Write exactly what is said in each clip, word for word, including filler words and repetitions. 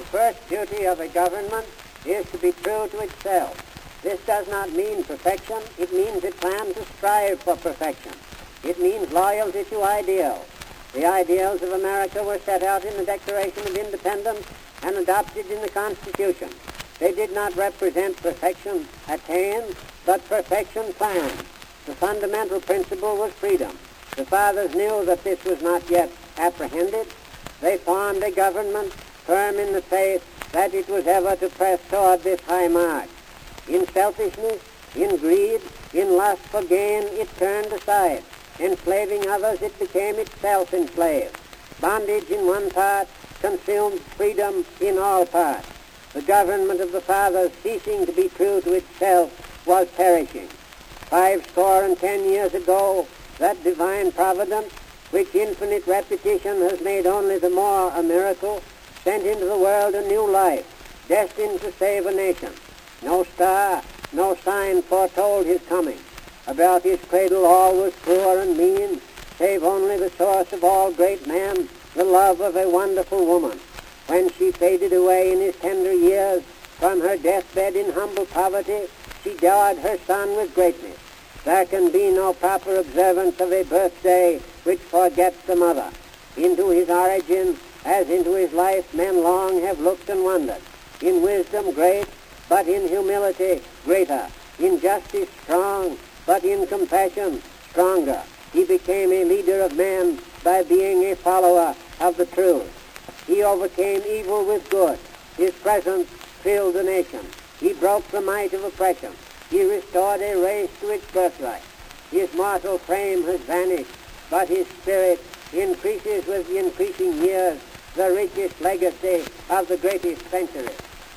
first duty of a government is to be true to itself. This does not mean perfection. It means it plans to strive for perfection. It means loyalty to ideals. The ideals of America were set out in the Declaration of Independence and adopted in the Constitution. They did not represent perfection attained, but perfection planned. The fundamental principle was freedom. The fathers knew that this was not yet apprehended. They formed a government firm in the faith that it was ever to press toward this high mark. In selfishness, in greed, in lust for gain, it turned aside. Enslaving others, it became itself enslaved. Bondage in one part consumed freedom in all parts. The government of the fathers, ceasing to be true to itself, was perishing. Five score and ten years ago, that divine providence, which infinite repetition has made only the more a miracle, sent into the world a new life, destined to save a nation. No star, no sign foretold his coming. About his cradle all was poor and mean, save only the source of all great man, the love of a wonderful woman. When she faded away in his tender years, from her deathbed in humble poverty, she dowered her son with greatness. There can be no proper observance of a birthday which forgets the mother. Into his origin, as into his life, men long have looked and wondered. In wisdom great, but in humility greater. In justice strong, but in compassion stronger. He became a leader of men by being a follower of the truth. He overcame evil with good. His presence filled the nation. He broke the might of oppression. He restored a race to its birthright. His mortal frame has vanished, but his spirit increases with the increasing years, the richest legacy of the greatest century.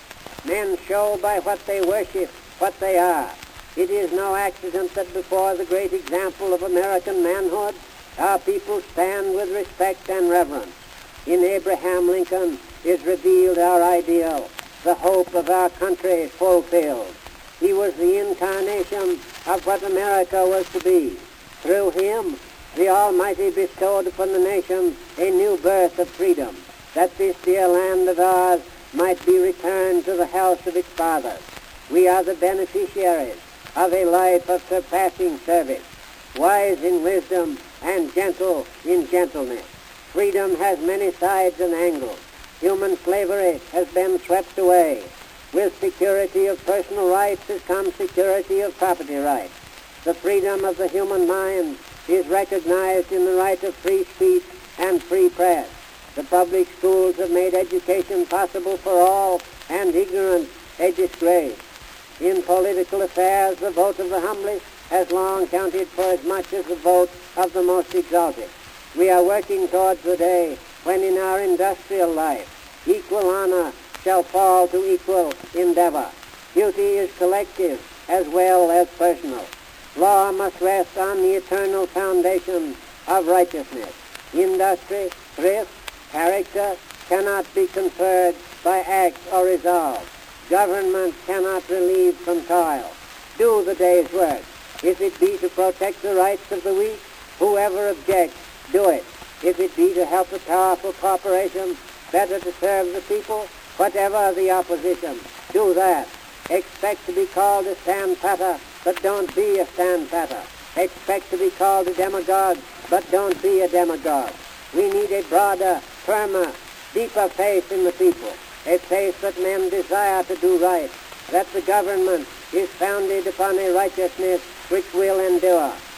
Men show by what they worship what they are. It is no accident that before the great example of American manhood, our people stand with respect and reverence. In Abraham Lincoln is revealed our ideal, the hope of our country fulfilled. He was the incarnation of what America was to be. Through him, the Almighty bestowed upon the nation a new birth of freedom, that this dear land of ours might be returned to the house of its fathers. We are the beneficiaries of a life of surpassing service, wise in wisdom and gentle in gentleness. Freedom has many sides and angles. Human slavery has been swept away. With security of personal rights has come security of property rights. The freedom of the human mind is recognized in the right of free speech and free press. The public schools have made education possible for all, and ignorance a disgrace. In political affairs, the vote of the humblest has long counted for as much as the vote of the most exalted. We are working towards the day when in our industrial life equal honor shall fall to equal endeavor. Duty is collective as well as personal. Law must rest on the eternal foundation of righteousness. Industry, thrift, character cannot be conferred by acts or resolve. Government cannot relieve from toil. Do the day's work. If it be to protect the rights of the weak, whoever objects, do it. If it be to help a powerful corporation better to serve the people, whatever the opposition, do that. Expect to be called a stand-patter, but don't be a stand-patter. Expect to be called a demagogue, but don't be a demagogue. We need a broader, firmer, deeper faith in the people, a faith that men desire to do right, that the government is founded upon a righteousness which will endure.